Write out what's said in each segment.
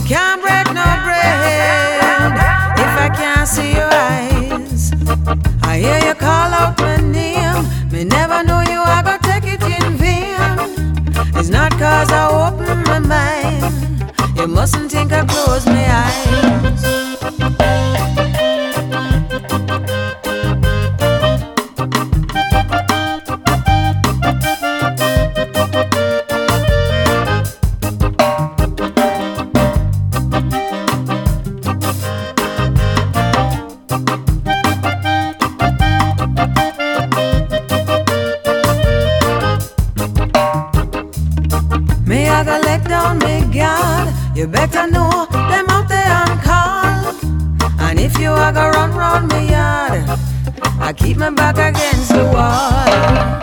can't break no bread if I can't see your eyes. I hear you call out my name. Me never know you, I go take it in vain. It's not cause I open my mind. You mustn't think I close my eyes. Me I go let down me guard. You better know them out there on call. And if you a go run round me yard, I keep my back against the wall.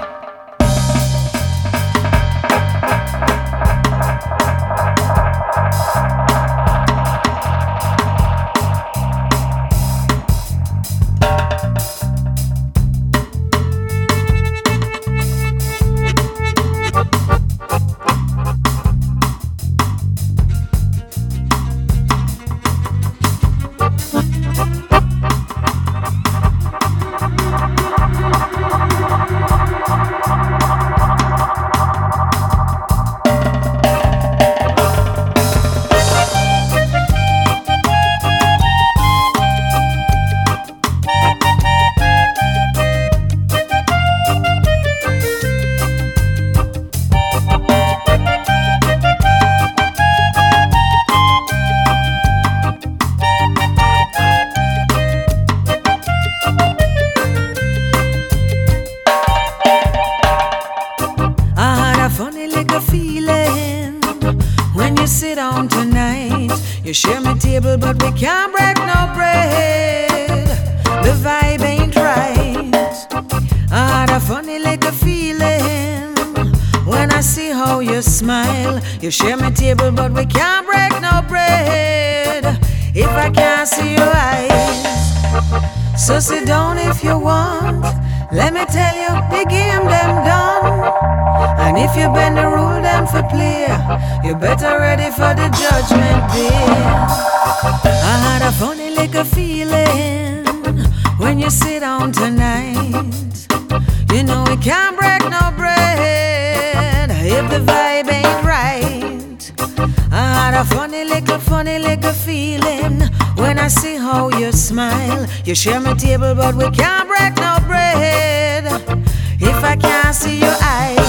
Funny little feeling when you sit down tonight. You share my table, but we can't break no bread. The vibe ain't right. I had a funny little feeling when I see how you smile. You share my table, but we can't break no bread if I can't see your eyes. So sit down if you want. Let me tell you, the game them done. And if you bend the rule them for play, you better ready for the judgment day. I had a funny little feeling when you sit down tonight. You know we can't break no bread if the vibe ain't right. I had a funny little feeling when I see how you smile. You share my table, but we can't break no bread if I can't see your eyes.